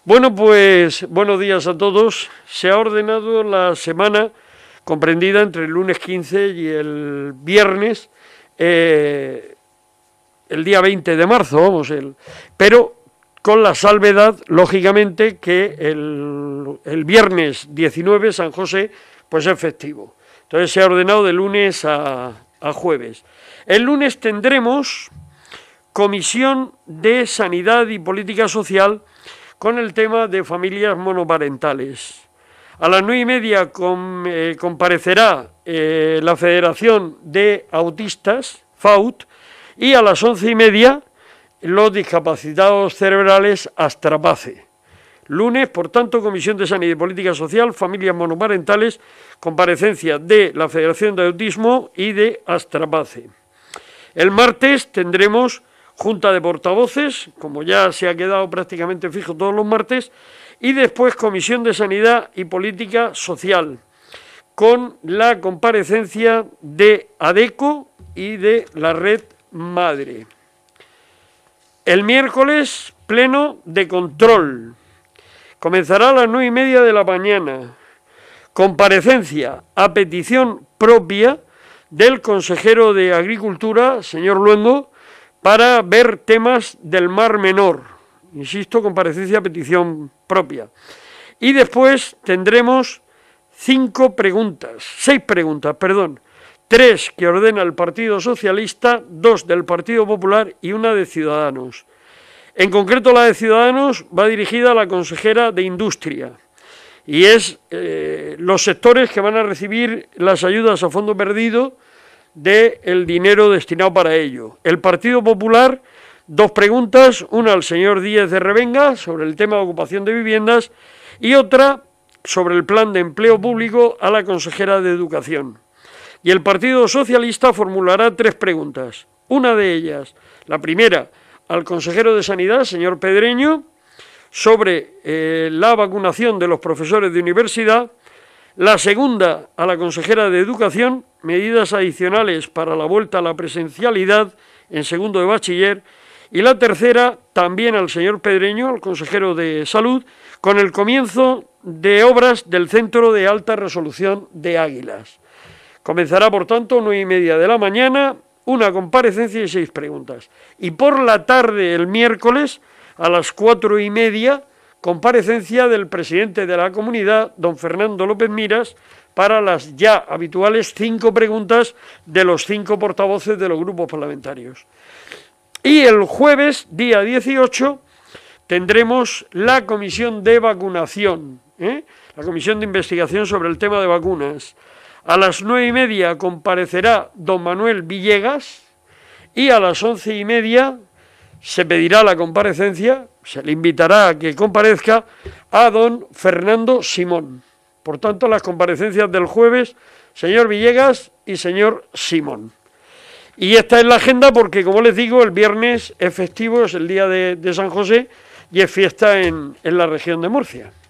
Bueno, pues buenos días a todos. Se ha ordenado la semana comprendida entre el lunes 15 y el viernes, el día 20 de marzo, pero con la salvedad, lógicamente, que el viernes 19, San José, pues es festivo. Entonces se ha ordenado de lunes a jueves. El lunes tendremos Comisión de Sanidad y Política Social con el tema de familias monoparentales. A las 9:30 comparecerá la Federación de Autistas, FAUT, y a las 11:30 los discapacitados cerebrales Astrapace. Lunes, por tanto, Comisión de Sanidad y Política Social, familias monoparentales, comparecencia de la Federación de Autismo y de Astrapace. El martes tendremos Junta de Portavoces, como ya se ha quedado prácticamente fijo todos los martes, y después Comisión de Sanidad y Política Social, con la comparecencia de ADECO y de la Red Madre. El miércoles, pleno de control. Comenzará a las 9:30 de la mañana. Comparecencia a petición propia del consejero de Agricultura, señor Luengo, para ver temas del Mar Menor. Insisto, comparecencia a petición propia. Y después tendremos 6 preguntas, 3 que ordena el Partido Socialista, 2 del Partido Popular y una de Ciudadanos. En concreto, la de Ciudadanos va dirigida a la consejera de Industria y es los sectores que van a recibir las ayudas a fondo perdido del dinero destinado para ello. El Partido Popular, 2 preguntas, una al señor Díez de Revenga sobre el tema de ocupación de viviendas y otra sobre el plan de empleo público a la consejera de Educación. Y el Partido Socialista formulará 3 preguntas, una de ellas, la primera, al consejero de Sanidad, señor Pedreño, sobre la vacunación de los profesores de universidad, la segunda a la consejera de Educación, medidas adicionales para la vuelta a la presencialidad en segundo de bachiller, y la tercera también al señor Pedreño, al consejero de Salud, con el comienzo de obras del Centro de Alta Resolución de Águilas. Comenzará, por tanto, 9:30 de la mañana, una comparecencia y 6 preguntas. Y por la tarde, el miércoles, a las 4:30, comparecencia del presidente de la comunidad, don Fernando López Miras, para las ya habituales 5 preguntas de los 5 portavoces de los grupos parlamentarios. Y el jueves, día 18, tendremos la comisión de vacunación, la comisión de investigación sobre el tema de vacunas. A las 9:30 comparecerá don Manuel Villegas y a las 11:30 se pedirá la comparecencia, se le invitará a que comparezca a don Fernando Simón. Por tanto, las comparecencias del jueves, señor Villegas y señor Simón. Y esta es la agenda porque, como les digo, el viernes es festivo, es el día de San José y es fiesta en la región de Murcia.